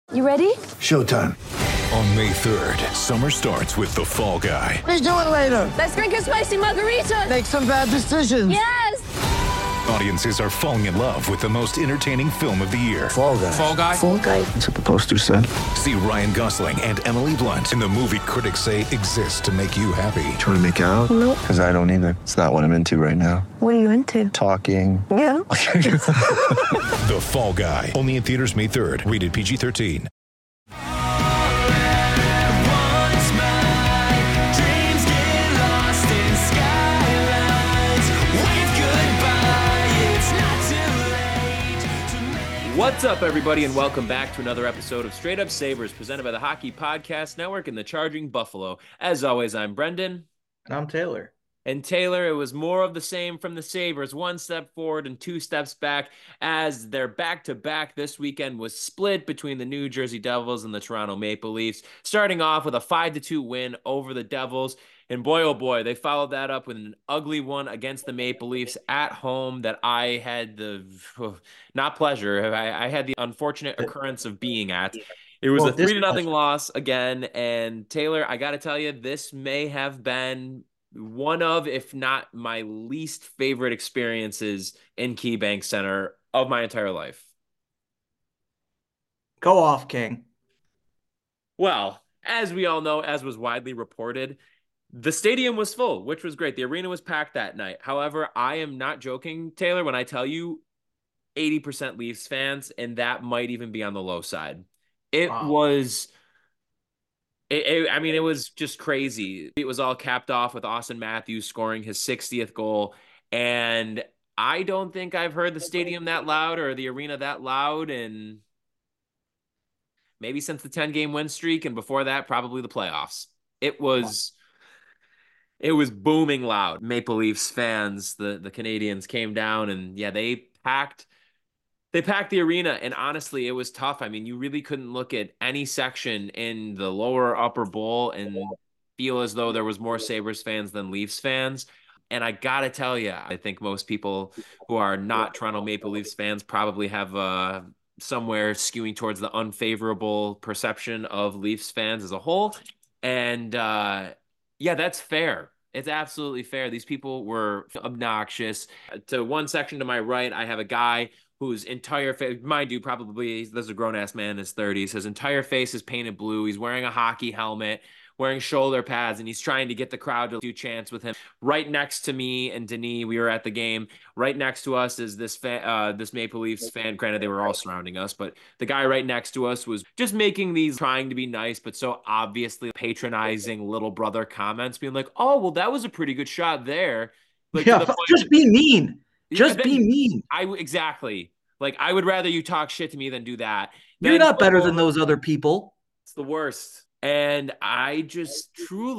You ready? Showtime. On May 3rd, summer starts with The Fall Guy. Let's do it later. Let's drink a spicy margarita. Make some bad decisions. Yes! Audiences are falling in love with the most entertaining film of the year. Fall Guy. Fall Guy? Fall guy. That's what the poster said. See Ryan Gosling and Emily Blunt in the movie critics say exists to make you happy. Trying to make it out? Nope. Because I don't either. It's not what I'm into right now. What are you into? Talking. Yeah. The Fall Guy. Only in theaters May 3rd. Rated PG-13. What's up, everybody, and welcome back to another episode of Straight Up Sabres, presented by the Hockey Podcast Network and the Charging Buffalo. As always, I'm Brendan. And I'm Taylor. And Taylor, it was more of the same from the Sabres, one step forward and two steps back, as their back-to-back this weekend was split between the New Jersey Devils and the Toronto Maple Leafs, starting off with a 5-2 win over the Devils. And boy, oh boy, they followed that up with an ugly one against the Maple Leafs at home that I had the, not pleasure, I had the unfortunate occurrence of being at. It was a 3-0 loss again. And Taylor, I got to tell you, this may have been one of, if not my least favorite experiences in KeyBank Center of my entire life. Go off, King. Well, as we all know, as was widely reported, the stadium was full, which was great. The arena was packed that night. However, I am not joking, Taylor, when I tell you 80% Leafs fans, and that might even be on the low side. It was, it was just crazy. It was all capped off with Austin Matthews scoring his 60th goal. And I don't think I've heard the stadium that loud or the arena that loud. And maybe since the 10-game win streak. And before that, probably the playoffs. It was booming loud. Maple Leafs fans, the Canadians came down and yeah, they packed the arena. And honestly, it was tough. I mean, you really couldn't look at any section in the lower upper bowl and feel as though there was more Sabres fans than Leafs fans. And I got to tell you, I think most people who are not Toronto Maple Leafs fans probably have somewhere skewing towards the unfavorable perception of Leafs fans as a whole. And yeah, that's fair. It's absolutely fair. These people were obnoxious. To one section to my right, I have a guy whose entire face, mind you, probably, this is a grown-ass man in his 30s. His entire face is painted blue. He's wearing a hockey helmet, wearing shoulder pads, and he's trying to get the crowd to do chants with him. Right next to me and Denis, we were at the game. Right next to us is this Maple Leafs fan. Granted, they were all surrounding us, but the guy right next to us was just making these, trying to be nice, but so obviously patronizing little brother comments, being like, "Oh, well, that was a pretty good shot there." Like, yeah, just be mean. Just be mean. Exactly. Like, I would rather you talk shit to me than do that. You're not better than those other people. It's the worst. And I just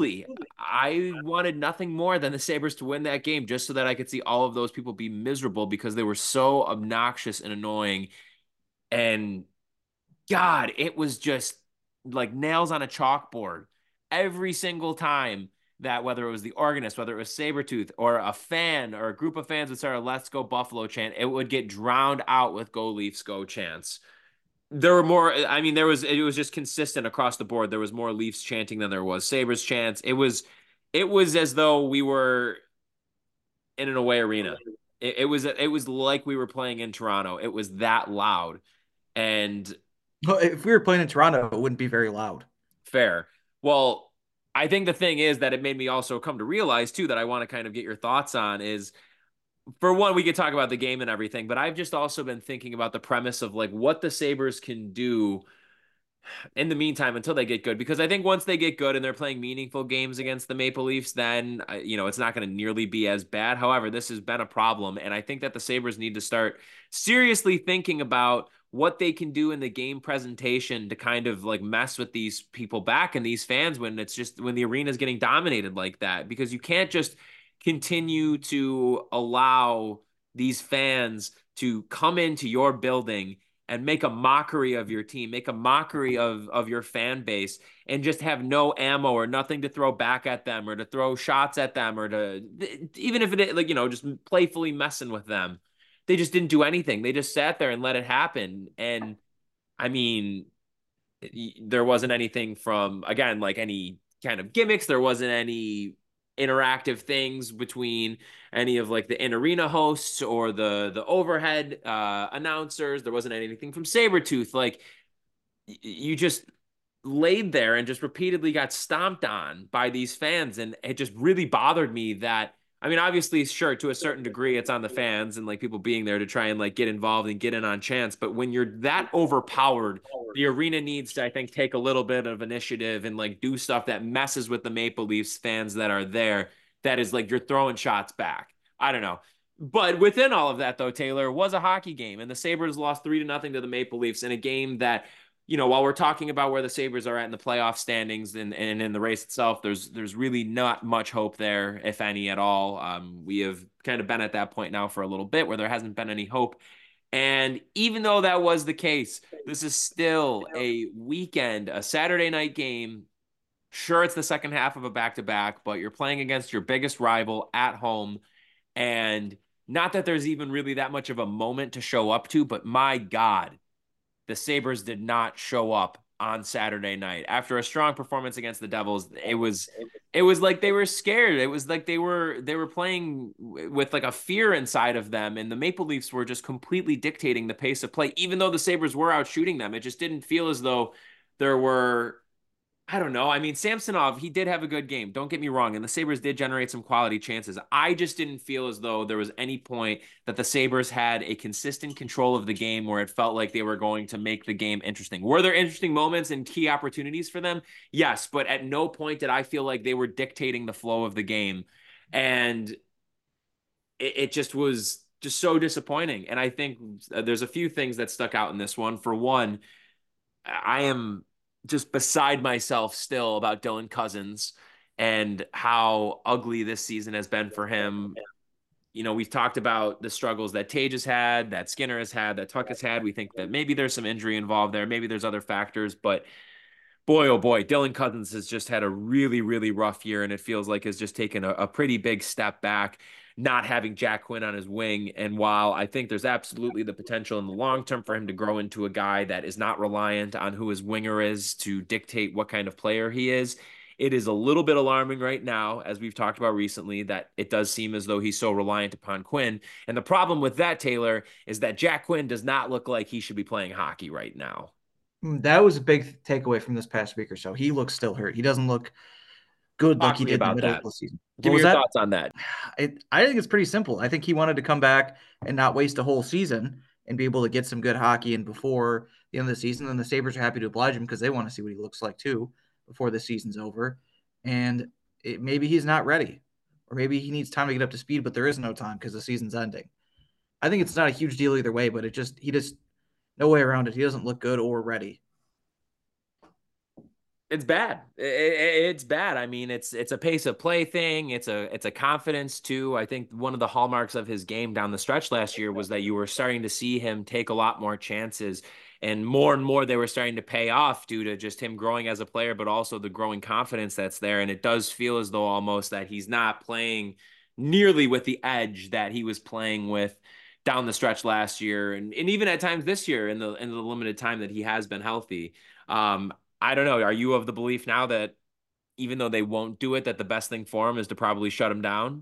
I wanted nothing more than the Sabres to win that game just so that I could see all of those people be miserable because they were so obnoxious and annoying. And God, it was just like nails on a chalkboard every single time that, whether it was the organist, whether it was Sabretooth or a fan or a group of fans would start a "Let's Go Buffalo" chant, it would get drowned out with "Go Leafs Go" chants. There were more, I mean, it was just consistent across the board. There was more Leafs chanting than there was Sabres chants. It was as though we were in an away arena. It was like we were playing in Toronto. It was that loud. And if we were playing in Toronto, it wouldn't be very loud. Fair. Well, I think the thing is that it made me also come to realize too, that I want to kind of get your thoughts on is, for one, we could talk about the game and everything, but I've just also been thinking about the premise of like what the Sabres can do in the meantime until they get good. Because I think once they get good and they're playing meaningful games against the Maple Leafs, then, it's not going to nearly be as bad. However, this has been a problem. And I think that the Sabres need to start seriously thinking about what they can do in the game presentation to kind of like mess with these people back and these fans when the arena is getting dominated like that, because you can't just continue to allow these fans to come into your building and make a mockery of your team, make a mockery of your fan base, and just have no ammo or nothing to throw back at them or to throw shots at them or to, even if it, just playfully messing with them. They just didn't do anything. They just sat there and let it happen. And I mean, There wasn't anything from, again, like any kind of gimmicks. There wasn't any interactive things between any of like the in-arena hosts or the overhead announcers. There wasn't anything from Sabretooth. Like you just laid there and just repeatedly got stomped on by these fans. And it just really bothered me that, I mean, obviously, sure, to a certain degree, it's on the fans and like people being there to try and like get involved and get in on chance. But when you're that overpowered, the arena needs to, I think, take a little bit of initiative and like do stuff that messes with the Maple Leafs fans that are there. That is like you're throwing shots back. I don't know. But within all of that, though, Taylor, was a hockey game, and the Sabres lost 3-0 to the Maple Leafs in a game that, while we're talking about where the Sabres are at in the playoff standings and in the race itself, there's really not much hope there, if any at all. We have kind of been at that point now for a little bit where there hasn't been any hope. And even though that was the case, this is still a weekend, a Saturday night game. Sure, it's the second half of a back-to-back, but you're playing against your biggest rival at home. And not that there's even really that much of a moment to show up to, but my God, the Sabres did not show up on Saturday night. After a strong performance against the Devils, it was like they were scared. It was like they were playing with like a fear inside of them, and the Maple Leafs were just completely dictating the pace of play. Even though the Sabres were out shooting them, it just didn't feel as though there were, I don't know. I mean, Samsonov, he did have a good game. Don't get me wrong. And the Sabres did generate some quality chances. I just didn't feel as though there was any point that the Sabres had a consistent control of the game where it felt like they were going to make the game interesting. Were there interesting moments and key opportunities for them? Yes, but at no point did I feel like they were dictating the flow of the game. And it just was just so disappointing. And I think there's a few things that stuck out in this one. For one, I am just beside myself still about Dylan Cozens and how ugly this season has been for him. We've talked about the struggles that Tage has had, that Skinner has had, that Tuck has had. We think that maybe there's some injury involved there. Maybe there's other factors, but boy, oh boy, Dylan Cozens has just had a really, really rough year, and it feels like has just taken a pretty big step back, not having Jack Quinn on his wing. And while I think there's absolutely the potential in the long term for him to grow into a guy that is not reliant on who his winger is to dictate what kind of player he is, it is a little bit alarming right now, as we've talked about recently, that it does seem as though he's so reliant upon Quinn. And the problem with that, Taylor, is that Jack Quinn does not look like he should be playing hockey right now. That was a big takeaway from this past week or so. He looks still hurt. He doesn't look good like he did in the middle of the season. Give me your thoughts on that. I think it's pretty simple. I think he wanted to come back and not waste a whole season and be able to get some good hockey in before the end of the season. And the Sabres are happy to oblige him because they want to see what he looks like too before the season's over. And maybe he's not ready, or maybe he needs time to get up to speed, but there is no time because the season's ending. I think it's not a huge deal either way, but he just no way around it. He doesn't look good or ready. It's bad. It's bad. I mean, it's a pace of play thing. It's a confidence too. I think one of the hallmarks of his game down the stretch last year was that you were starting to see him take a lot more chances, and more they were starting to pay off due to just him growing as a player, but also the growing confidence that's there. And it does feel as though almost that he's not playing nearly with the edge that he was playing with down the stretch last year, and even at times this year in the limited time that he has been healthy. I don't know. Are you of the belief now that even though they won't do it, that the best thing for him is to probably shut him down?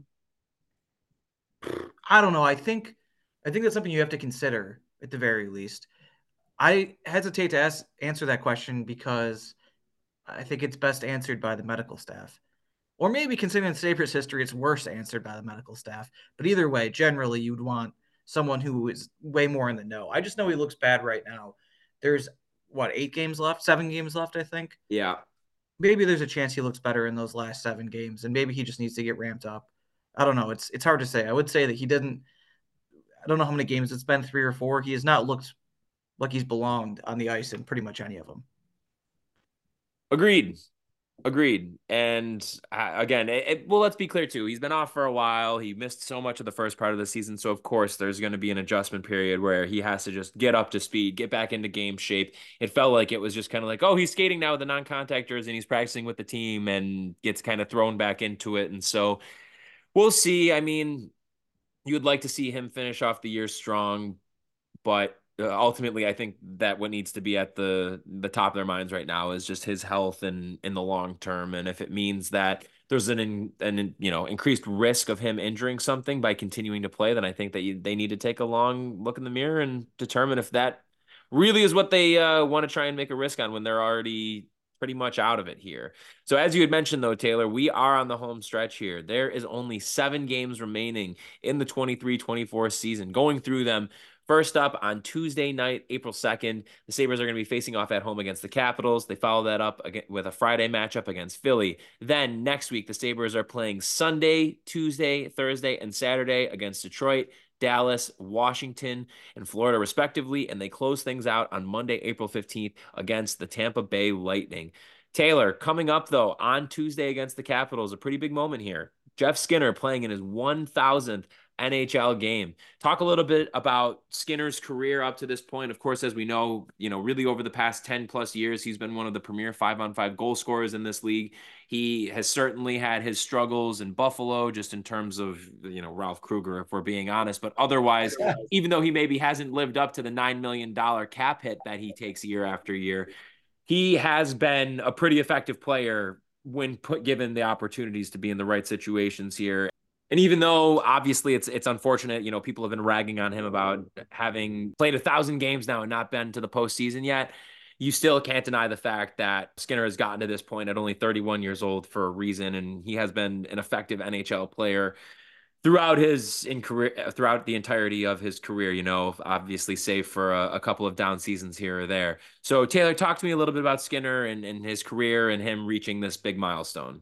I don't know. I think that's something you have to consider at the very least. I hesitate to answer that question because I think it's best answered by the medical staff. Or maybe considering the Sabres history, it's worse answered by the medical staff. But either way, generally you'd want someone who is way more in the know. I just know he looks bad right now. There's 7 games left, I think. Yeah. Maybe there's a chance he looks better in those last 7 games, and maybe he just needs to get ramped up. I don't know. It's hard to say. I would say that he didn't. I don't know how many games it's been, 3 or 4. He has not looked like he's belonged on the ice in pretty much any of them. Agreed. And again, well, let's be clear too. He's been off for a while. He missed so much of the first part of the season. So of course there's going to be an adjustment period where he has to just get up to speed, get back into game shape. It felt like it was just kind of like, oh, he's skating now with the non-contact jersey and he's practicing with the team and gets kind of thrown back into it. And so we'll see. I mean, you would like to see him finish off the year strong, but ultimately, I think that what needs to be at the top of their minds right now is just his health and in the long term. And if it means that there's an increased risk of him injuring something by continuing to play, then I think that they need to take a long look in the mirror and determine if that really is what they want to try and make a risk on when they're already pretty much out of it here. So as you had mentioned, though, Taylor, we are on the home stretch here. There is only 7 games remaining in the 23-24 season. Going through them, first up on Tuesday night, April 2nd, the Sabres are going to be facing off at home against the Capitals. They follow that up with a Friday matchup against Philly. Then next week, the Sabres are playing Sunday, Tuesday, Thursday, and Saturday against Detroit, Dallas, Washington, and Florida, respectively. And they close things out on Monday, April 15th against the Tampa Bay Lightning. Taylor, coming up, though, on Tuesday against the Capitals, a pretty big moment here. Jeff Skinner playing in his 1,000th NHL game. Talk a little bit about Skinner's career up to this point. Of course, as we know, really over the past 10 plus years, he's been one of the premier 5-on-5 goal scorers in this league. He has certainly had his struggles in Buffalo, just in terms of, Ralph Kruger, if we're being honest. But otherwise, even though he maybe hasn't lived up to the $9 million cap hit that he takes year after year, he has been a pretty effective player when given the opportunities to be in the right situations here. And even though obviously it's unfortunate, people have been ragging on him about having played 1,000 games now and not been to the postseason yet, you still can't deny the fact that Skinner has gotten to this point at only 31 years old for a reason, and he has been an effective NHL player throughout the entirety of his career, obviously save for a couple of down seasons here or there. So Taylor, talk to me a little bit about Skinner and his career and him reaching this big milestone.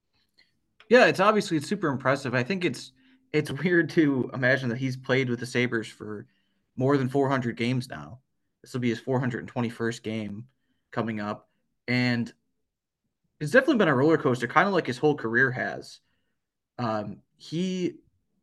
Yeah, it's super impressive. I think it's weird to imagine that he's played with the Sabres for more than 400 games now. This will be his 421st game coming up. And it's definitely been a roller coaster, kind of like his whole career has. He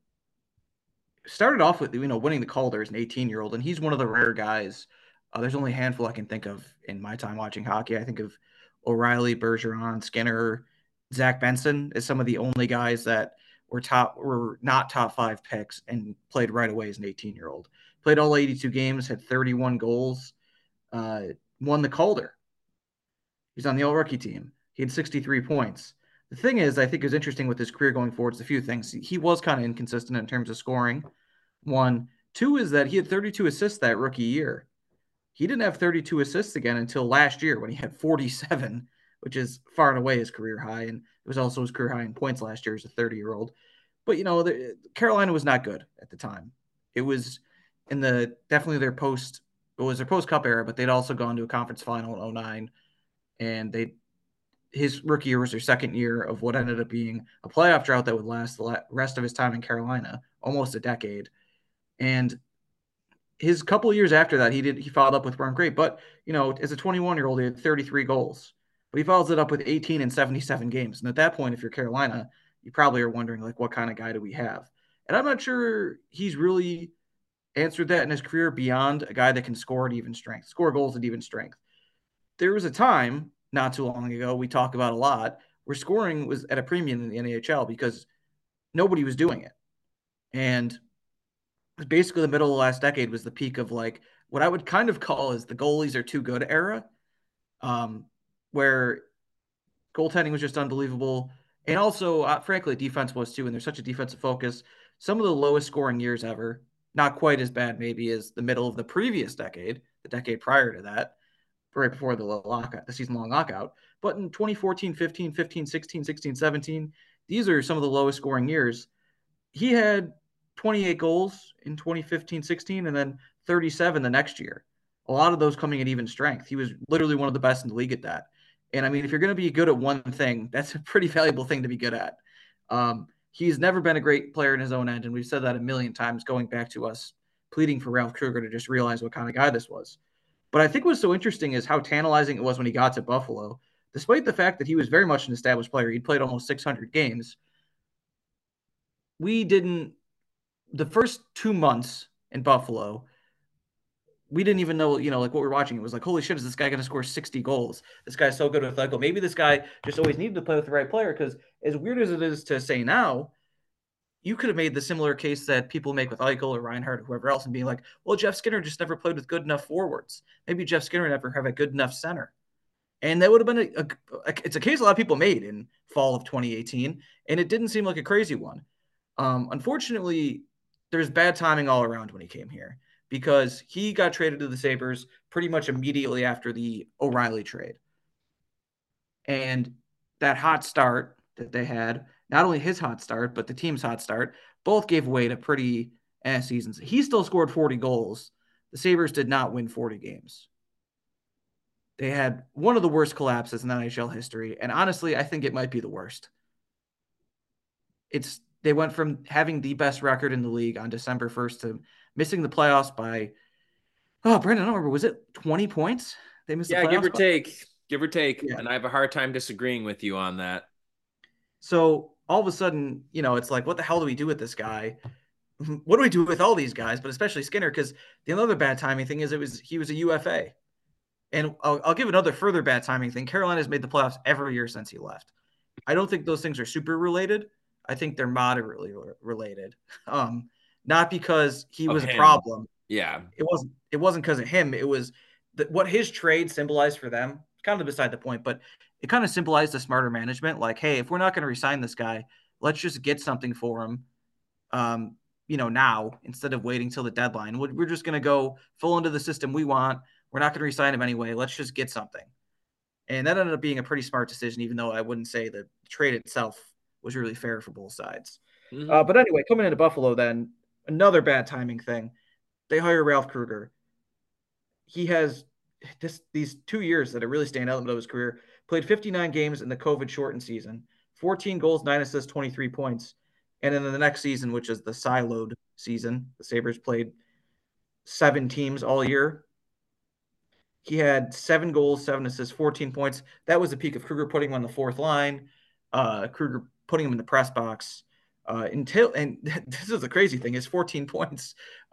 started off with, winning the Calder as an 18-year-old, and he's one of the rare guys. There's only a handful I can think of in my time watching hockey. I think of O'Reilly, Bergeron, Skinner, Zach Benson as some of the only guys that were not top 5 picks and played right away as an 18-year-old. Played all 82 games, had 31 goals, won the Calder. He's on the all-rookie team. He had 63 points. The thing is, I think is interesting with his career going forward is a few things. He was kind of inconsistent in terms of scoring. 1. 2 is that he had 32 assists that rookie year. He didn't have 32 assists again until last year when he had 47, which is far and away his career high. And it was also his career high in points last year as a 30-year-old. But, Carolina was not good at the time. It was definitely their post-cup era, but they'd also gone to a conference final in 2009. And his rookie year was their second year of what ended up being a playoff drought that would last the rest of his time in Carolina, almost a decade. And his couple of years after that, he followed up with weren't great. But, as a 21-year-old, he had 33 goals. But he follows it up with 18 in 77 games. And at that point, if you're Carolina, you probably are wondering, what kind of guy do we have? And I'm not sure he's really answered that in his career beyond a guy that can score goals at even strength. There was a time not too long ago we talk about a lot where scoring was at a premium in the NHL because nobody was doing it. And basically the middle of the last decade was the peak of what I would kind of call is the goalies are too good era, where goaltending was just unbelievable. And also, frankly, defense was too. And there's such a defensive focus. Some of the lowest scoring years ever, not quite as bad maybe as the middle of the previous decade, the decade prior to that, right before the season-long lockout. But in 2014, 15, 15, 16, 16, 17, these are some of the lowest scoring years. He had 28 goals in 2015, 16, and then 37 the next year. A lot of those coming at even strength. He was literally one of the best in the league at that. And I mean, if you're going to be good at one thing, that's a pretty valuable thing to be good at. He's never been a great player in his own end, and we've said that a million times, going back to us pleading for Ralph Kruger to just realize what kind of guy this was. But I think what's so interesting is how tantalizing it was when he got to Buffalo, despite the fact that he was very much an established player. He'd played almost 600 games. The first 2 months in Buffalo, we didn't even know, what we're watching. It was holy shit, is this guy going to score 60 goals? This guy's so good with Maybe this guy just always needed to play with the right player, because as weird as it is to say now, you could have made the similar case that people make with Eichel or Reinhardt or whoever else and being like, well, Jeff Skinner just never played with good enough forwards. Maybe Jeff Skinner never have a good enough center. And that would have been it's a case a lot of people made in fall of 2018, and it didn't seem like a crazy one. Unfortunately, there's bad timing all around when he came here because he got traded to the Sabres pretty much immediately after the O'Reilly trade. And that hot start that they had, not only his hot start, but the team's hot start, both gave way to pretty ass seasons. He still scored 40 goals. The Sabres did not win 40 games. They had one of the worst collapses in NHL history. And honestly, I think it might be the worst. They went from having the best record in the league on December 1st to missing the playoffs by, Brandon, I don't remember, was it 20 points? They missed the playoffs? Give or take. Yeah. And I have a hard time disagreeing with you on that. So all of a sudden, it's like, what the hell do we do with this guy? What do we do with all these guys, but especially Skinner? Because the other bad timing thing is he was a UFA. And I'll give another further bad timing thing. Carolina's made the playoffs every year since he left. I don't think those things are super related. I think they're moderately related. Not because he was a problem. Yeah. It wasn't because of him. It was what his trade symbolized for them. Kind of beside the point, but it kind of symbolized a smarter management. Like, hey, if we're not going to resign this guy, let's just get something for him. Now instead of waiting till the deadline. We're just going to go full into the system we want. We're not going to resign him anyway. Let's just get something. And that ended up being a pretty smart decision, even though I wouldn't say the trade itself was really fair for both sides. Mm-hmm. But anyway, coming into Buffalo then, another bad timing thing. They hire Ralph Krueger. He has these 2 years that really stand out in the middle of his career. Played 59 games in the COVID-shortened season. 14 goals, 9 assists, 23 points. And then the next season, which is the siloed season, the Sabres played 7 teams all year. He had 7 goals, 7 assists, 14 points. That was the peak of Krueger putting him on the fourth line, Krueger putting him in the press box. And this is the crazy thing, his 14 points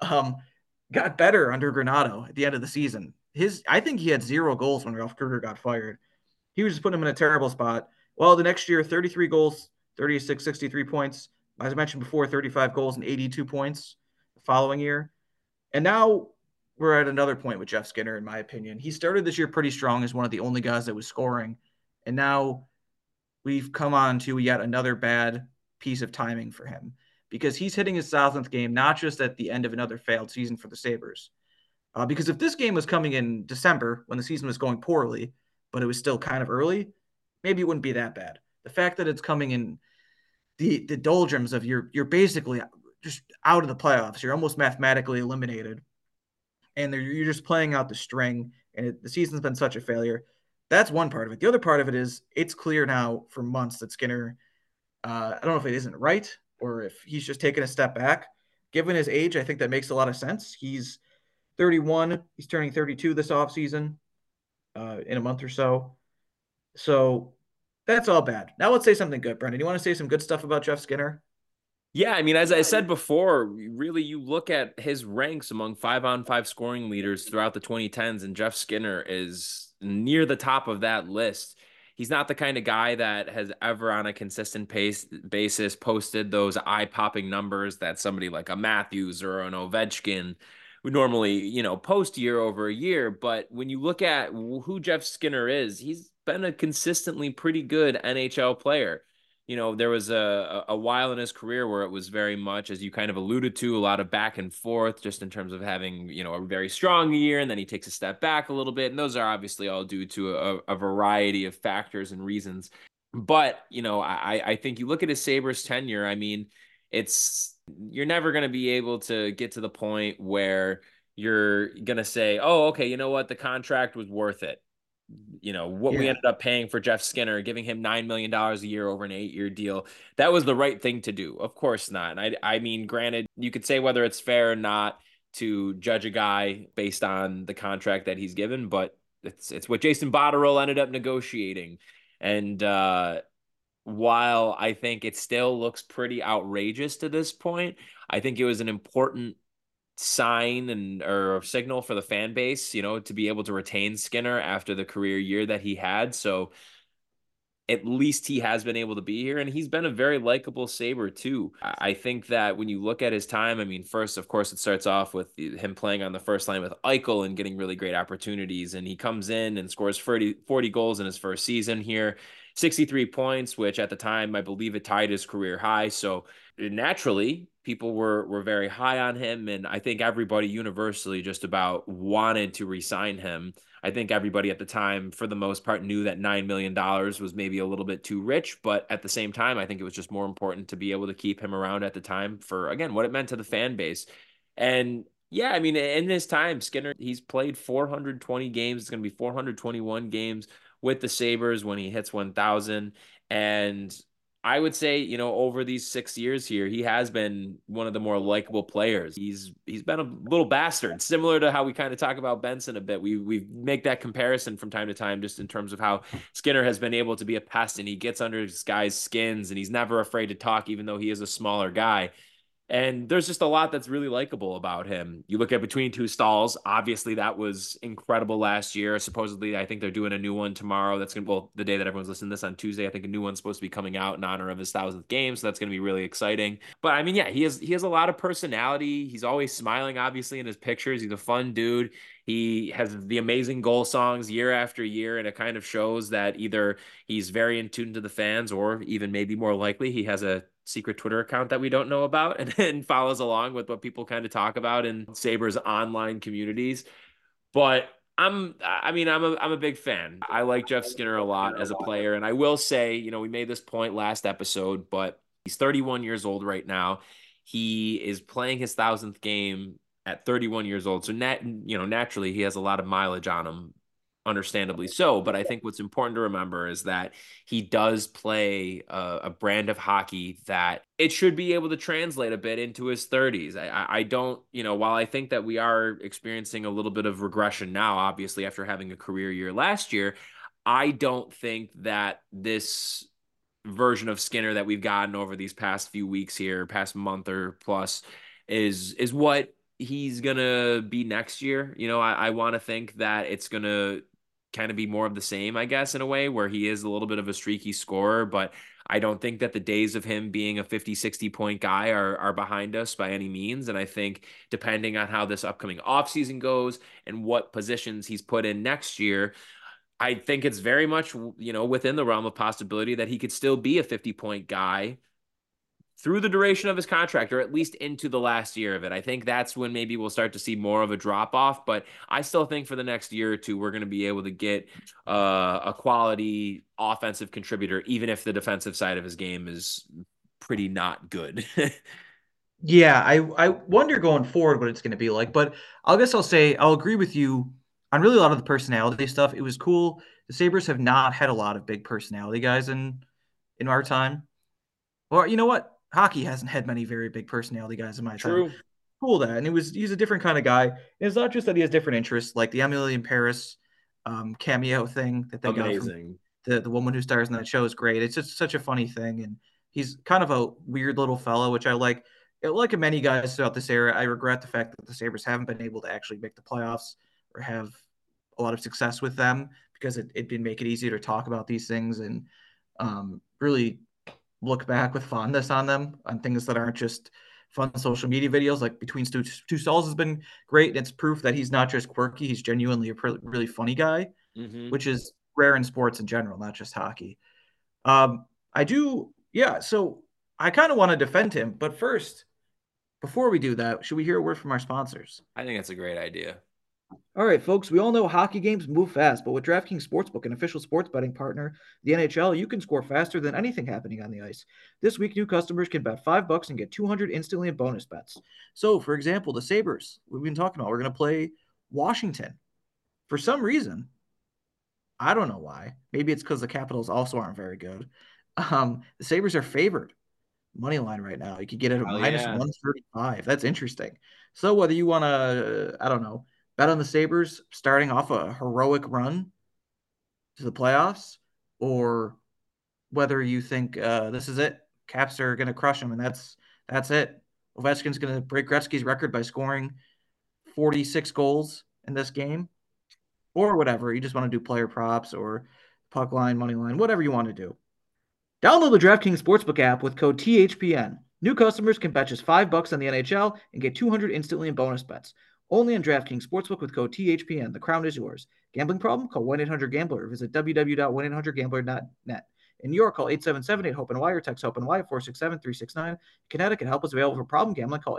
got better under Granato at the end of the season. I think he had 0 goals when Ralph Krueger got fired. He was just putting him in a terrible spot. Well, the next year, 33 goals, 36, 63 points. As I mentioned before, 35 goals and 82 points the following year. And now we're at another point with Jeff Skinner, in my opinion. He started this year pretty strong as one of the only guys that was scoring. And now we've come on to yet another bad piece of timing for him because he's hitting his 1,000th game, not just at the end of another failed season for the Sabres. Because if this game was coming in December when the season was going poorly, but it was still kind of early, maybe it wouldn't be that bad. The fact that it's coming in the doldrums of you're basically just out of the playoffs. You're almost mathematically eliminated. And you're just playing out the string, and the season's been such a failure. That's one part of it. The other part of it is it's clear now for months that Skinner, I don't know if it isn't right or if he's just taken a step back. Given his age, I think that makes a lot of sense. He's 31. He's turning 32 this offseason in a month or so. So that's all bad. Now let's say something good, Brendan. You want to say some good stuff about Jeff Skinner? Yeah, I mean, as I said before, really, you look at his ranks among 5-on-5 scoring leaders throughout the 2010s, and Jeff Skinner is near the top of that list. He's not the kind of guy that has ever on a consistent basis posted those eye-popping numbers that somebody like a Matthews or an Ovechkin would normally, post year over year. But when you look at who Jeff Skinner is, he's been a consistently pretty good NHL player. There was a while in his career where it was very much, as you kind of alluded to, a lot of back and forth just in terms of having, a very strong year, and then he takes a step back a little bit. And those are obviously all due to a variety of factors and reasons. But, I think you look at his Sabres tenure, I mean, you're never going to be able to get to the point where you're going to say, oh, okay, you know what? The contract was worth it. We ended up paying for Jeff Skinner, giving him $9 million a year over an 8-year deal. That was the right thing to do. Of course not. And I mean, granted, you could say whether it's fair or not to judge a guy based on the contract that he's given, but it's what Jason Botterill ended up negotiating. And while I think it still looks pretty outrageous to this point, I think it was an important sign or signal for the fan base, to be able to retain Skinner after the career year that he had. So at least he has been able to be here, and he's been a very likable Saber too. I think that when you look at his time, I mean, first, of course, it starts off with him playing on the first line with Eichel and getting really great opportunities, and he comes in and scores 40 goals in his first season here, 63 points, which at the time I believe it tied his career high. So naturally, people were very high on him, and I think everybody universally just about wanted to re-sign him. I think everybody at the time, for the most part, knew that $9 million was maybe a little bit too rich. But at the same time, I think it was just more important to be able to keep him around at the time for, again, what it meant to the fan base. And yeah, I mean, in this time, Skinner, he's played 420 games. It's going to be 421 games with the Sabres when he hits 1,000. And I would say, over these 6 years here, he has been one of the more likable players. He's been a little bastard, similar to how we kind of talk about Benson a bit. We make that comparison from time to time, just in terms of how Skinner has been able to be a pest, and he gets under his guys' skins, and he's never afraid to talk, even though he is a smaller guy. And there's just a lot that's really likable about him. You look at Between Two Stalls, obviously that was incredible last year. Supposedly, I think they're doing a new one tomorrow. That's going to, well, the day that everyone's listening to this on Tuesday, I think a new one's supposed to be coming out in honor of his 1,000th game. So that's going to be really exciting. But I mean, yeah, he has a lot of personality. He's always smiling, obviously, in his pictures. He's a fun dude. He has the amazing goal songs year after year, and it kind of shows that either he's very in tune to the fans, or even maybe more likely, he has a secret Twitter account that we don't know about, and follows along with what people kind of talk about in Sabres online communities. But I'm a big fan. I like Jeff Skinner a lot as a player. And I will say, we made this point last episode, but he's 31 years old right now. He is playing his 1,000th game at 31 years old. So naturally he has a lot of mileage on him, understandably so. But I think what's important to remember is that he does play a brand of hockey that it should be able to translate a bit into his 30s. I don't, while I think that we are experiencing a little bit of regression now, obviously, after having a career year last year, I don't think that this version of Skinner that we've gotten over these past few weeks here, past month or plus, is what he's gonna be next year. I want to think that it's gonna kind of be more of the same, I guess, in a way, where he is a little bit of a streaky scorer, but I don't think that the days of him being a 50, 60 point guy are behind us by any means. And I think depending on how this upcoming offseason goes and what positions he's put in next year, I think it's very much, within the realm of possibility that he could still be a 50-point guy through the duration of his contract, or at least into the last year of it. I think that's when maybe we'll start to see more of a drop off. But I still think for the next year or two, we're going to be able to get a quality offensive contributor, even if the defensive side of his game is pretty not good. Yeah, I wonder going forward what it's going to be like. But I guess I'll say I'll agree with you on really a lot of the personality stuff. It was cool. The Sabres have not had a lot of big personality guys in our time. Or you know what? Hockey hasn't had many very big personality guys in my True. time. Cool that. And he's a different kind of guy. And it's not just that he has different interests, like the Emily in Paris cameo thing that they Amazing. got from the woman who stars in that show is great. It's just such a funny thing. And he's kind of a weird little fellow, which I like. Like many guys throughout this era, I regret the fact that the Sabres haven't been able to actually make the playoffs or have a lot of success with them, because it did make it easier to talk about these things and really look back with fondness on them, on things that aren't just fun social media videos. Like Between Two Stalls has been great. And it's proof that he's not just quirky, he's genuinely a really funny guy, which is rare in sports in general, not just hockey. So I kind of want to defend him, but first, before we do that, should we hear a word from our sponsors? I think that's a great idea. All right, folks, we all know hockey games move fast, but with DraftKings Sportsbook, an official sports betting partner, the NHL, you can score faster than anything happening on the ice. This week, new customers can bet $5 and get $200 instantly in bonus bets. So, for example, the Sabres, we've been talking about, we're going to play Washington. For some reason, I don't know why. Maybe it's because the Capitals also aren't very good. The Sabres are favored money line right now. You could get it at minus 135. That's interesting. So whether you want to, I don't know, bet on the Sabres starting off a heroic run to the playoffs, or whether you think this is it, Caps are going to crush them, and that's it. Ovechkin's going to break Gretzky's record by scoring 46 goals in this game, or whatever. You just want to do player props or puck line, money line, whatever you want to do. Download the DraftKings Sportsbook app with code THPN. New customers can bet just $5 on the NHL and get $200 instantly in bonus bets. Only on DraftKings Sportsbook with code THPN. The crown is yours. Gambling problem? Call 1-800-GAMBLER or visit www.1800gambler.net. In New York, call 877-8-HOPE-NY or text HOPE-NY at 467-369. In Connecticut, help is available for problem gambling. Call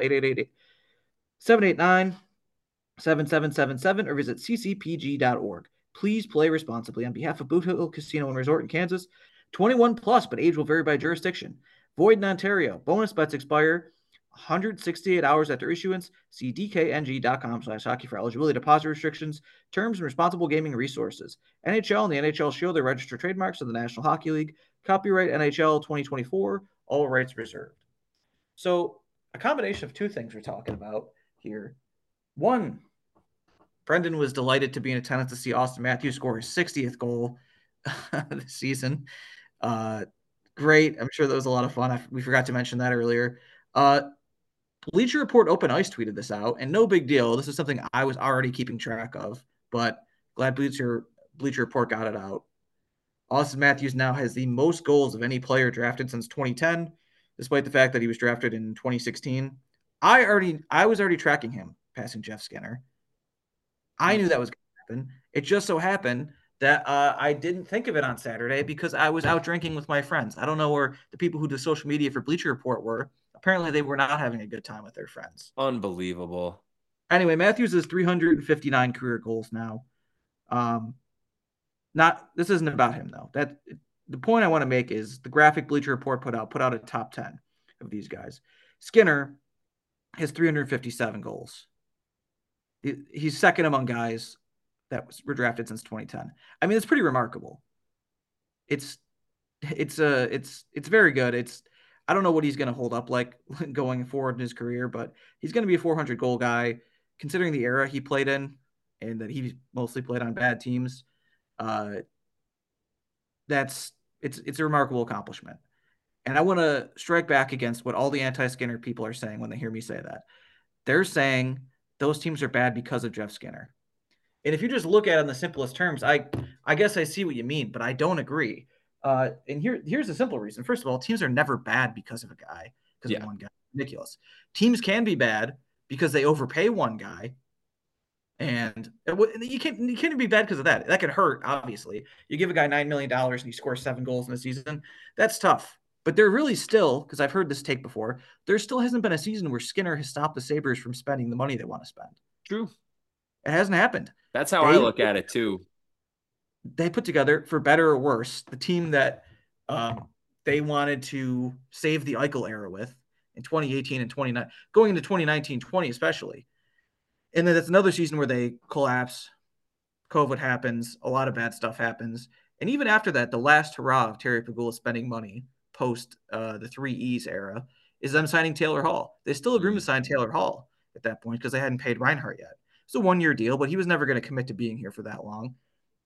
888-789-7777 or visit ccpg.org. Please play responsibly. On behalf of Boot Hill Casino and Resort in Kansas, 21 plus, but age will vary by jurisdiction. Void in Ontario. Bonus bets expire 168 hours after issuance. See dkng.com/hockey for eligibility, deposit restrictions, terms, and responsible gaming resources. NHL and the NHL Shield are registered trademarks of the National Hockey League. Copyright NHL 2024. All rights reserved. So a combination of two things we're talking about here. One, Brendan was delighted to be in attendance to see Austin Matthews score his 60th goal this season. Great. I'm sure that was a lot of fun. We forgot to mention that earlier. Bleacher Report Open Ice tweeted this out, and no big deal. This is something I was already keeping track of, but glad Bleacher Report got it out. Austin Matthews now has the most goals of any player drafted since 2010, despite the fact that he was drafted in 2016. I was already tracking him, passing Jeff Skinner. I knew that was going to happen. It just so happened that I didn't think of it on Saturday because I was out drinking with my friends. I don't know where the people who do social media for Bleacher Report were. Apparently, they were not having a good time with their friends. Unbelievable. Anyway, Matthews has 359 career goals now. This isn't about him, though. The point I want to make is the graphic Bleacher Report put out a top 10 of these guys. Skinner has 357 goals. He's second among guys that were drafted since 2010. I mean, it's pretty remarkable. It's very good. I don't know what he's going to hold up like going forward in his career, but he's going to be a 400 goal guy considering the era he played in and that he mostly played on bad teams. It's a remarkable accomplishment. And I want to strike back against what all the anti-Skinner people are saying when they hear me say that. They're saying those teams are bad because of Jeff Skinner. And if you just look at it in the simplest terms, I guess I see what you mean, but I don't agree. And here's the simple reason. First of all, teams are never bad because of a guy, because of one guy. Ridiculous. Teams can be bad because they overpay one guy. And you can't be bad because of that. That could hurt, obviously. You give a guy $9 million and he scores 7 goals in a season. That's tough. But there really still, because I've heard this take before, there still hasn't been a season where Skinner has stopped the Sabres from spending the money they want to spend. True. It hasn't happened. That's how I look at it, too. They put together, for better or worse, the team that they wanted to save the Eichel era with in 2018 and 2019, going into 2019-20 especially. And then it's another season where they collapse. COVID happens. A lot of bad stuff happens. And even after that, the last hurrah of Terry Pegula spending money post the 3Es era is them signing Taylor Hall. They still had room to sign Taylor Hall at that point because they hadn't paid Reinhart yet. It's a 1-year deal, but he was never going to commit to being here for that long.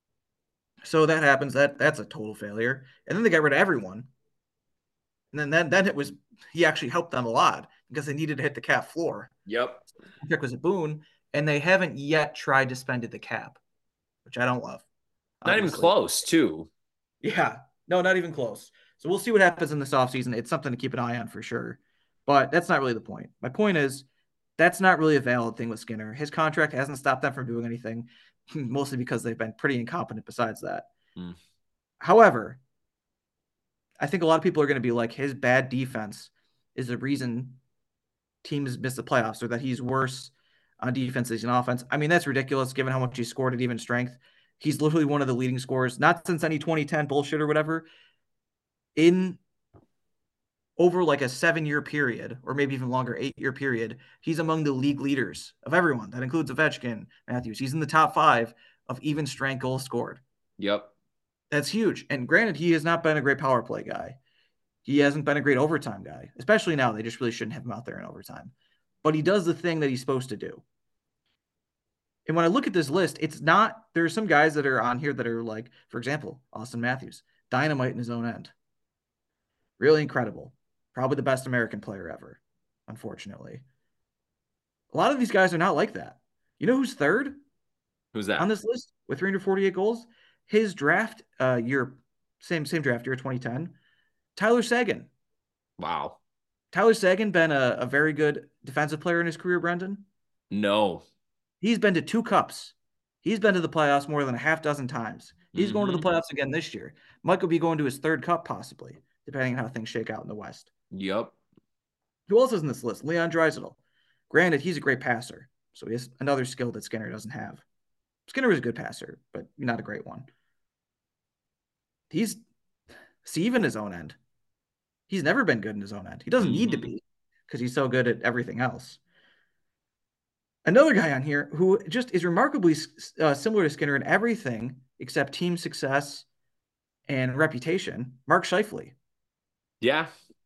So that happens. That's a total failure. And then they got rid of everyone. And then it was, he actually helped them a lot because they needed to hit the cap floor. Yep. The pick was a boon, and they haven't yet tried to spend at the cap, which I don't love. Not even close, too. Yeah. No, not even close. So we'll see what happens in this offseason. It's something to keep an eye on for sure. But that's not really the point. My point is that's not really a valid thing with Skinner. His contract hasn't stopped them from doing anything, mostly because they've been pretty incompetent besides that. However, I think a lot of people are going to be like, his bad defense is the reason teams miss the playoffs, or that he's worse on defense than on offense. I mean, that's ridiculous given how much he scored at even strength. He's literally one of the leading scorers, not since any 2010 bullshit or whatever, in over like a 7-year period, or maybe even longer, 8-year period. He's among the league leaders of everyone. That includes Ovechkin, Matthews. He's in the top 5 of even strength goals scored. Yep. That's huge. And granted, he has not been a great power play guy. He hasn't been a great overtime guy, especially now. They just really shouldn't have him out there in overtime. But he does the thing that he's supposed to do. And when I look at this list, it's not, there are some guys that are on here that are like, for example, Austin Matthews, dynamite in his own end. Really incredible. Probably the best American player ever, unfortunately. A lot of these guys are not like that. You know who's third? Who's that? On this list with 348 goals? his draft year, same draft year, 2010, Tyler Seguin. Wow. Tyler Seguin been a very good defensive player in his career, Brendan. No. He's been to 2 cups. He's been to the playoffs more than a half dozen times. He's going to the Mm-hmm. playoffs again this year. Might be going to his 3rd cup, possibly, depending on how things shake out in the West. Yep. Who else is in this list? Leon Draisaitl. Granted, he's a great passer, so he has another skill that Skinner doesn't have. Skinner is a good passer, but not a great one. Even his own end. He's never been good in his own end. He doesn't need to be because he's so good at everything else. Another guy on here who just is remarkably similar to Skinner in everything except team success and reputation, Mark Scheifele. Yeah.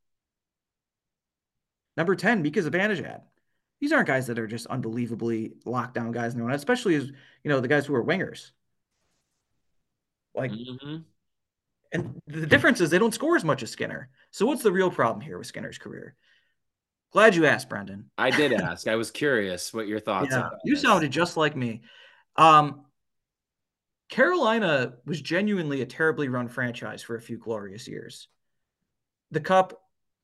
Number 10, Mika Zibanejad. These aren't guys that are just unbelievably locked down guys in their own, especially as, the guys who are wingers. Like, and the difference is they don't score as much as Skinner. So what's the real problem here with Skinner's career? Glad you asked, Brendan. I did ask. I was curious what your thoughts are. You sounded just like me. Carolina was genuinely a terribly run franchise for a few glorious years. The cup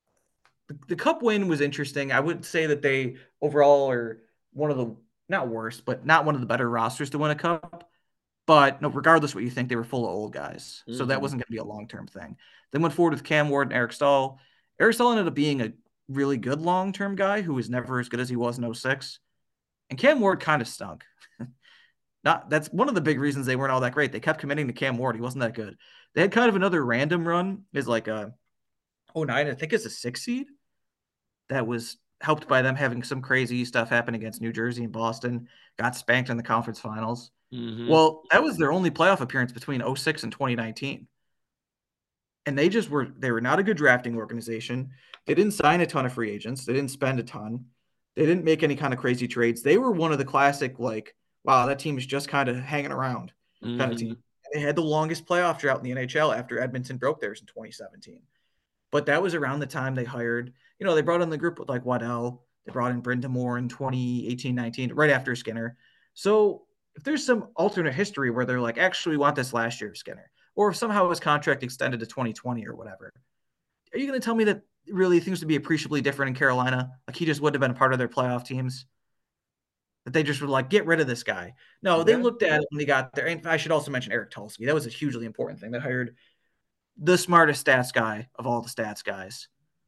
win was interesting. I would say that they overall are one of the, not worst, but not one of the better rosters to win a cup. But no, regardless what you think, they were full of old guys. So that wasn't going to be a long-term thing. They went forward with Cam Ward and Eric Stahl. Eric Stahl ended up being a really good long-term guy who was never as good as he was in 06. And Cam Ward kind of stunk. That's one of the big reasons they weren't all that great. They kept committing to Cam Ward. He wasn't that good. They had kind of another random run is like a 09, I think it's a 6 seed. That was helped by them having some crazy stuff happen against New Jersey and Boston, got spanked in the conference finals. Well, that was their only playoff appearance between 06 and 2019. And they were not a good drafting organization. They didn't sign a ton of free agents. They didn't spend a ton. They didn't make any kind of crazy trades. They were one of the classic, like, wow, that team is just kind of hanging around kind of team. They had the longest playoff drought in the NHL after Edmonton broke theirs in 2017. But that was around the time they hired, they brought in the group with like Waddell. They brought in Brind'Amour Moore in 2018-19, right after Skinner. So if there's some alternate history where they're like, actually, we want this last year of Skinner, or if somehow his contract extended to 2020 or whatever, are you going to tell me that really things would be appreciably different in Carolina? Like he just wouldn't have been a part of their playoff teams? That they just were like, get rid of this guy. No, they looked at it when they got there. And I should also mention Eric Tulsky. That was a hugely important thing. They hired the smartest stats guy of all the stats guys.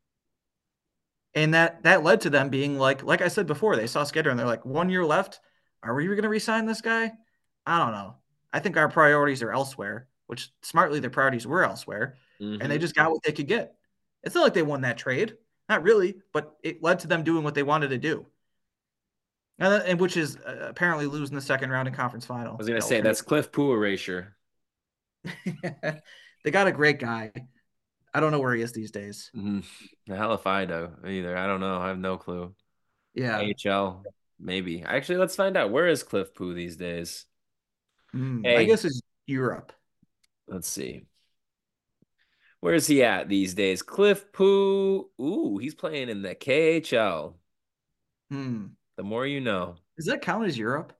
And that led to them being like I said before, they saw Skinner and they're like, 1 year left. Are we going to re-sign this guy? I don't know. I think our priorities are elsewhere, which smartly their priorities were elsewhere. And they just got what they could get. It's not like they won that trade. Not really, but it led to them doing what they wanted to do. And which is apparently losing the second round in conference final. I was going to say, that's Cliff Poo erasure. They got a great guy. I don't know where he is these days. The hell if I do either. I don't know. I have no clue. Yeah. AHL, maybe. Actually, let's find out. Where is Cliff Poo these days? I guess it's Europe. Let's see. Where is he at these days? Cliff Poo. Ooh, he's playing in the KHL. The more you know. Does that count as Europe?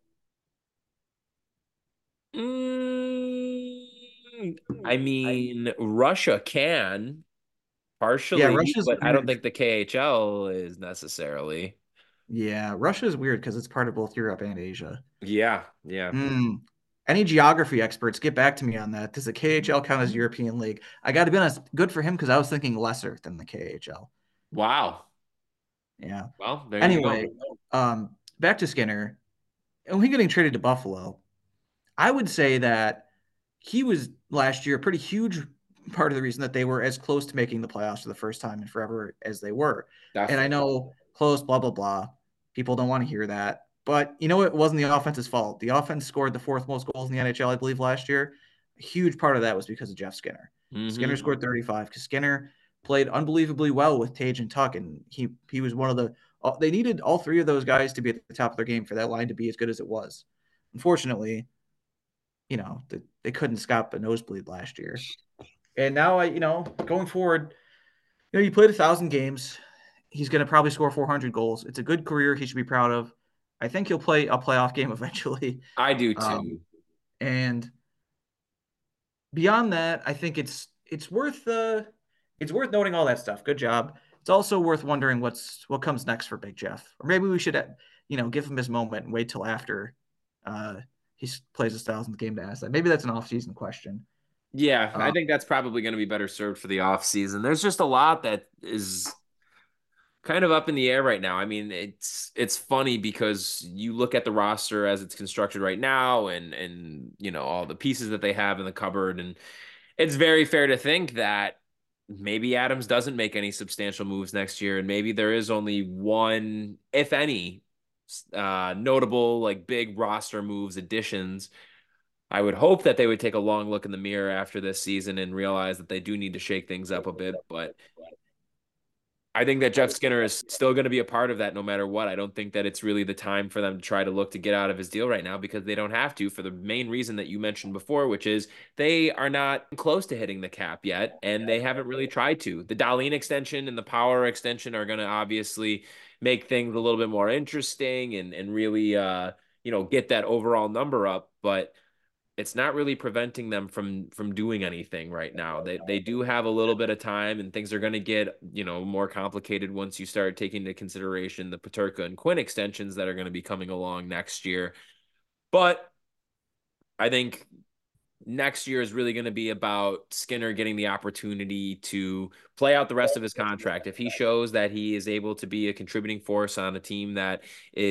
I mean, Russia can partially, but I don't think the KHL is necessarily. Yeah, Russia is weird because it's part of both Europe and Asia. Yeah. Any geography experts, get back to me on that. Does the KHL count as European League? I got to be honest, good for him because I was thinking lesser than the KHL. Wow. Yeah. Well, there anyway, you go. Back to Skinner. And when he getting traded to Buffalo, I would say that he was last year a pretty huge part of the reason that they were as close to making the playoffs for the first time in forever as they were. Definitely. And I know close, blah, blah, blah. People don't want to hear that. But it wasn't the offense's fault. The offense scored the 4th most goals in the NHL, I believe, last year. A huge part of that was because of Jeff Skinner. Skinner scored 35 because Skinner played unbelievably well with Tage and Tuch, and he was one of the they needed all 3 of those guys to be at the top of their game for that line to be as good as it was. Unfortunately, they couldn't stop a nosebleed last year. And now, going forward, he played 1,000 games. He's going to probably score 400 goals. It's a good career he should be proud of. I think he'll play a playoff game eventually. I do too. And beyond that, I think it's worth noting all that stuff. Good job. It's also worth wondering what comes next for Big Jeff, or maybe we should give him his moment and wait till after uh, he plays his 1,000th game to ask that. Maybe that's an off-season question. Yeah, I Uh, think that's probably going to be better served for the off season. There's just a lot that is kind of up in the air right now. I mean, it's funny because you look at the roster as it's constructed right now and all the pieces that they have in the cupboard, and it's very fair to think that maybe Adams doesn't make any substantial moves next year, and maybe there is only one, if any, notable like big roster moves additions. I would hope that they would take a long look in the mirror after this season and realize that they do need to shake things up a bit, but I think that Jeff Skinner is still going to be a part of that no matter what. I don't think that it's really the time for them to try to look to get out of his deal right now because they don't have to for the main reason that you mentioned before, which is they are not close to hitting the cap yet, and they haven't really tried to. The Dahlin extension and the Power extension are going to obviously make things a little bit more interesting and really get that overall number up, but it's not really preventing them from doing anything right now. They do have a little bit of time, and things are going to get more complicated once you start taking into consideration the Peterka and Quinn extensions that are going to be coming along next year. But I think next year is really going to be about Skinner getting the opportunity to play out the rest of his contract. If he shows that he is able to be a contributing force on a team that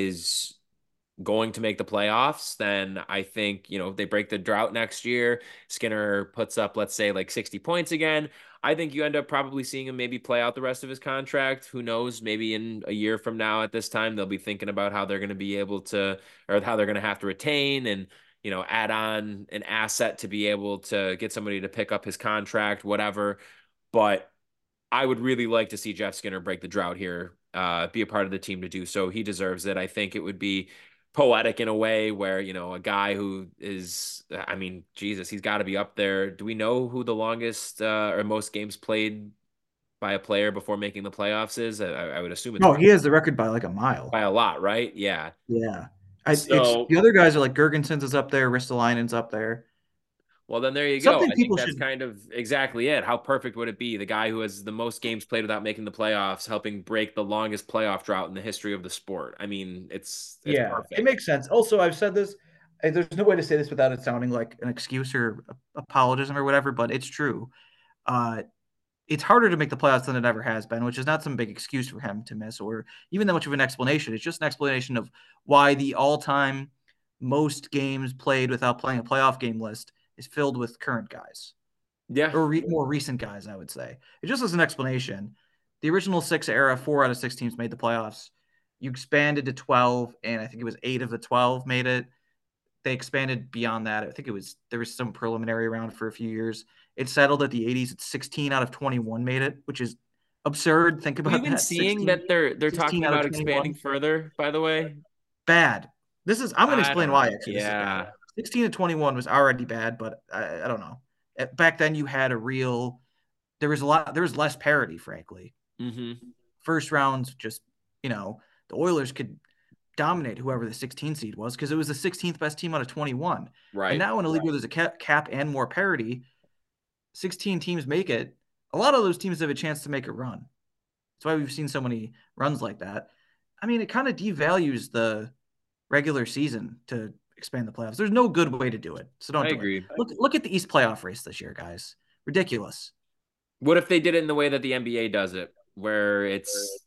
is going to make the playoffs, then I think, they break the drought next year. Skinner puts up, let's say, like 60 points again. I think you end up probably seeing him maybe play out the rest of his contract. Who knows? Maybe in a year from now at this time, they'll be thinking about how they're going to be able to, or how they're going to have to retain and, add on an asset to be able to get somebody to pick up his contract, whatever. But I would really like to see Jeff Skinner break the drought here, be a part of the team to do so. He deserves it. I think it would be poetic in a way where, a guy who is, I mean, Jesus, he's got to be up there. Do we know who the longest or most games played by a player before making the playoffs is? I would assume it's no, he has the record by like a mile. by a lot, right? Yeah. Yeah. It's So, the other guys are like Gergensons is up there, Ristolainen's up there. well, then there you go. Something I think people that's should kind of exactly it. How perfect would it be? The guy who has the most games played without making the playoffs, helping break the longest playoff drought in the history of the sport. I mean, it's Yeah, it perfect. makes sense. Also, I've said this. There's no way to say this without it sounding like an excuse or apologism or whatever, but it's true. Uh, it's harder to make the playoffs than it ever has been, which is not some big excuse for him to miss or even that much of an explanation. It's just an explanation of why the all-time most games played without playing a playoff game list is filled with current guys Yeah. or more recent guys, I would say. It just as an explanation. The original six era, 4 out of 6 teams made the playoffs. You expanded to 12, and I think it was 8 of the 12 made it. They expanded beyond that. I think there was some preliminary round for a few years. It settled at the 80s. It's 16 out of 21 made it, which is absurd. Think Have you about been that. seeing 16, that they're 16 talking out of about expanding 21. further, by the way? Bad. I'm going to I explain don't why, know. actually. This is bad. Yeah. 16 to 21 was already bad, but I don't know. Back then, you had there was less parity, frankly. Mm-hmm. First rounds, just, the Oilers could dominate whoever the 16 seed was because it was the 16th best team out of 21. And Right. now in a league where there's a cap and more parity, 16 teams make it. A lot of those teams have a chance to make a run. That's why we've seen so many runs like that. I mean, it kind of devalues the regular season to expand the playoffs. There's no good way to do it, so don't I do it. agree. Look at the East playoff race this year, guys. Ridiculous. What if they did it in the way that the NBA does it, where it's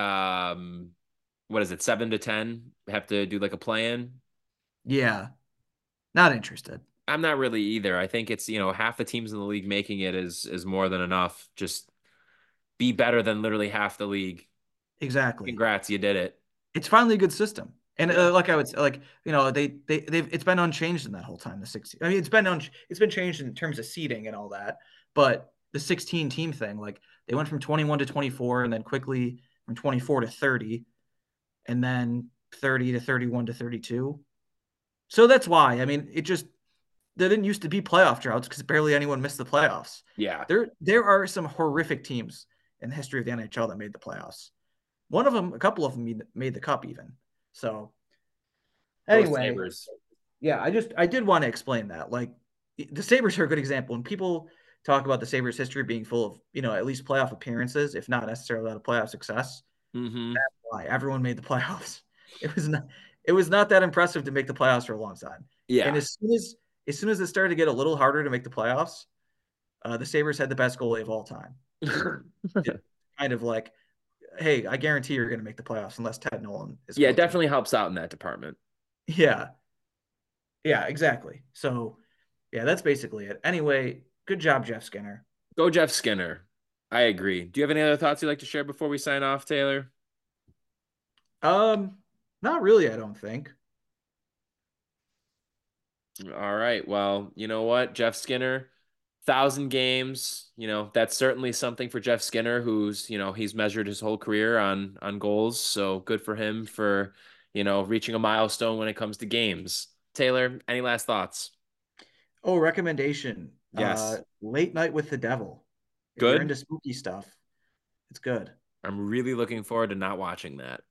what is it, 7 to 10? Have to do like a play-in? Yeah, not interested. I'm not really either. I think it's, half the teams in the league making it is more than enough. Just be better than literally half the league. Exactly. Congrats, you did it. It's finally a good system. And Yeah. like I would say, like, they've it's been unchanged in that whole time. The 16, I mean, it's been changed in terms of seeding and all that, but the 16 team thing, like they went from 21 to 24, and then quickly from 24 to 30, and then 30 to 31 to 32. So that's why. I mean, there didn't used to be playoff droughts because barely anyone missed the playoffs. Yeah. There are some horrific teams in the history of the NHL that made the playoffs. A couple of them made the cup even. So Go anyway, Sabres. yeah, I did want to explain that. Like, the Sabres are a good example. When people talk about the Sabres history being full of, at least playoff appearances, if not necessarily a lot of playoff success, Mm-hmm. that's why everyone made the playoffs. It was not that impressive to make the playoffs for a long time. And Yeah. as soon as it started to get a little harder to make the playoffs, the Sabres had the best goalie of all time. It kind of like, hey, I guarantee you're going to make the playoffs unless Ted Nolan is Yeah, it coaching. definitely helps out in that department. Yeah. Yeah, exactly. So, yeah, that's basically it. Anyway, good job, Jeff Skinner. Go Jeff Skinner. I agree. Do you have any other thoughts you'd like to share before we sign off, Taylor? Not really, I don't think. All right. Well, you know what? Jeff Skinner, 1,000 games, that's certainly something for Jeff Skinner, who's, he's measured his whole career on goals. So good for him for, reaching a milestone when it comes to games. Taylor, any last thoughts? Oh, recommendation. Yes. Late Night with the Devil. If you're Good. into spooky stuff, it's good. I'm really looking forward to not watching that.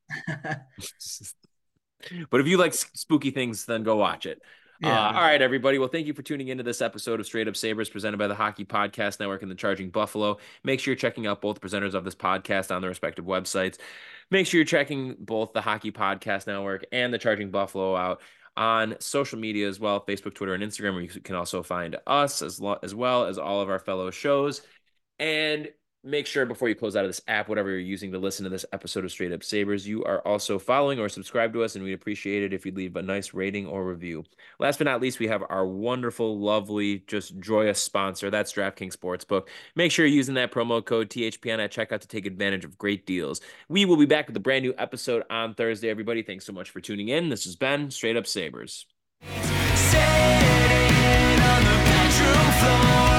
But if you like spooky things, then go watch it. Yeah. All right, everybody. Well, thank you for tuning into this episode of Straight Up Sabres presented by the Hockey Podcast Network and the Charging Buffalo. Make sure you're checking out both presenters of this podcast on their respective websites. Make sure you're checking both the Hockey Podcast Network and the Charging Buffalo out on social media as well, Facebook, Twitter, and Instagram, where you can also find us as well as all of our fellow shows. And make sure before you close out of this app, whatever you're using to listen to this episode of Straight Up Sabres, you are also following or subscribed to us, and we'd appreciate it if you'd leave a nice rating or review. Last but not least, we have our wonderful, lovely, just joyous sponsor. That's DraftKings Sportsbook. Make sure you're using that promo code THPN at checkout to take advantage of great deals. We will be back with a brand new episode on Thursday, everybody. Thanks so much for tuning in. This has been Straight Up Sabres. Sitting on the bedroom floor.